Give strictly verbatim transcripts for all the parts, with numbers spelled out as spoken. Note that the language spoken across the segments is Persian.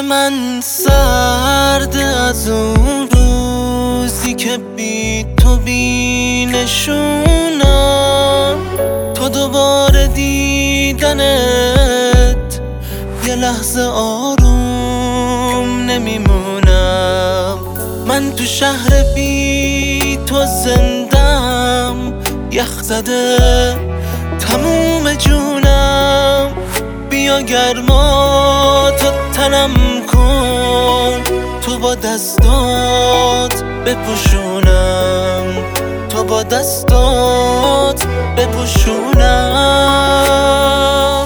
من سرد از اون روزی که بی تو بی نشونم، تو دوباره دیدنت یه لحظه آروم نمیمونم. من تو شهر بی تو زندم، یخ زده تموم جونم. بیا گرما تو تنم کن، تو با دستات بپوشونم، تو با دستات بپوشونم.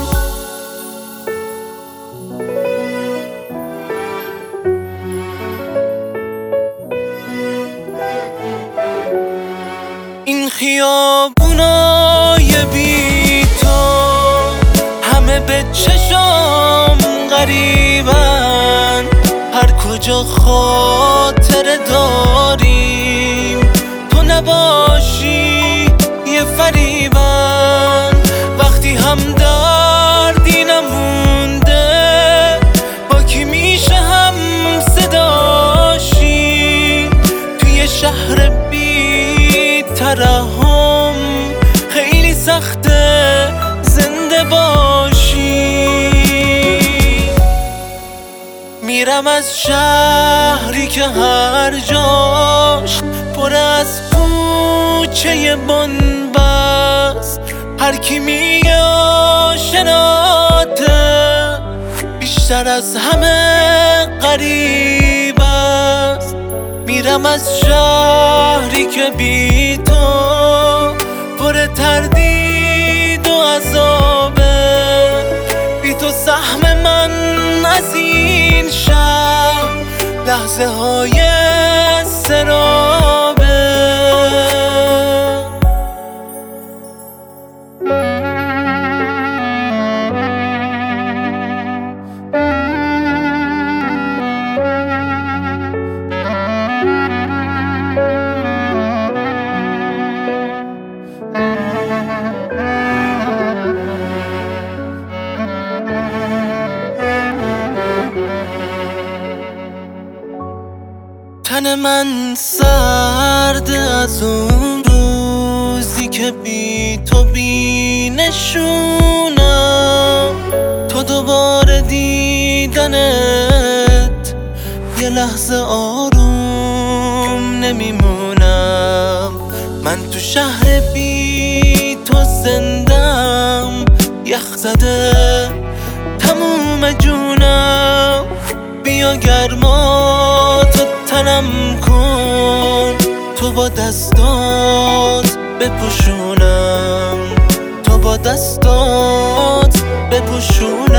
این خیابونای بی تو همه به چشم غریبن، هر کجا خاطره داریم تو نباشی یه فریبن. وقتی هم دردی نمونده با کی میشه هم صداشی، توی شهر بی ترحم خیلی سخته زنده باشی. میرم از شهری که هر جاش پر از کوچه بنبست، هر کی میگه آشناته بیشتر از همه غریب است. میرم از شهری که بی تو پر تردید و عذابه، بی تو سهم من از این شهر لحظه های سرابه. تن من سرد از اون روزی که بی تو بی نشونم، تو دوباره دیدنت یه لحظه آروم نمیمونم. من تو شهر بی تو زندم، یخ زده تموم جونم. بیا گرما تو تنم کن، تو با دستات بپوشونم، تو با دستات بپوشونم.